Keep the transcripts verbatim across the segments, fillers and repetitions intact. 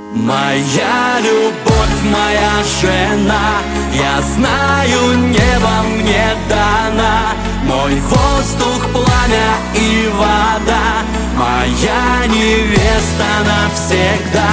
Моя любовь, моя жена, я знаю, небо мне дана. Мой воздух, пламя и вода, моя невеста навсегда.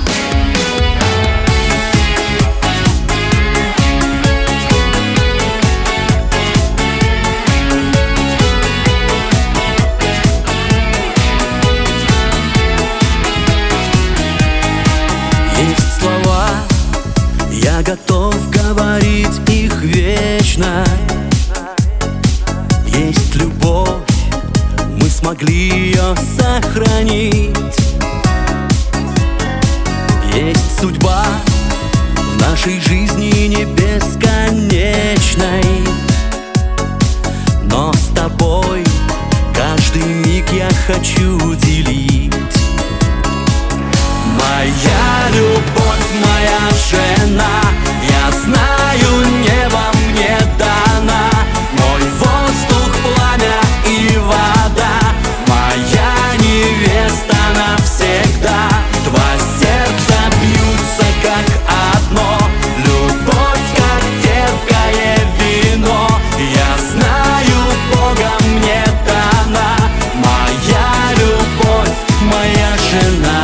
Есть слова, я готов говорить их вечно. Есть любовь, мы смогли ее сохранить. Есть судьба в нашей жизни не бесконечной, но с тобой каждый миг я хочу делить. Моя любовь, моя жена, я знаю, небо мне дана. Мой воздух, пламя и вода, моя невеста навсегда. Два сердца бьются как одно, любовь как терпкое вино. Я знаю, Богом мне дана моя любовь, моя жена.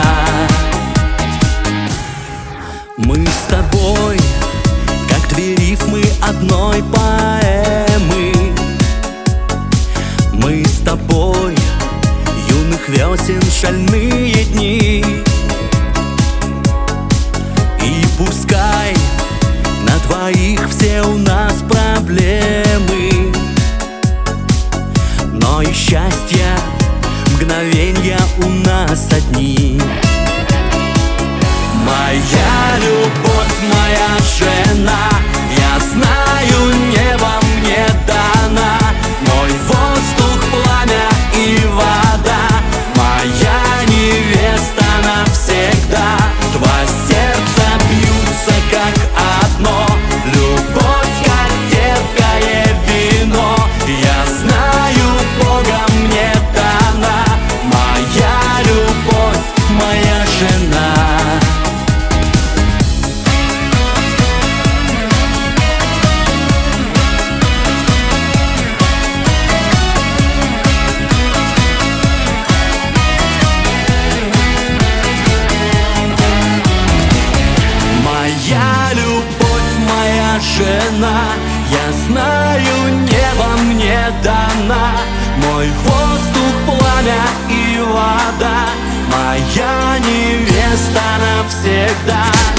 Мы с тобой, как две рифмы одной поэмы. Мы с тобой, юных весен шальные дни. И пускай на двоих все у нас проблемы, но и счастья мгновенья у нас одни. Моя любовь, моя жена, я знаю, небо мне дана. Мой воздух, пламя и вода, моя невеста навсегда. Два сердца бьются как одно, любовь как терпкое вино. Я знаю, Богом мне дана моя любовь, моя жена. Моя любовь, моя жена, я знаю, небо мне дана. Мой воздух, пламя и вода, моя невеста навсегда.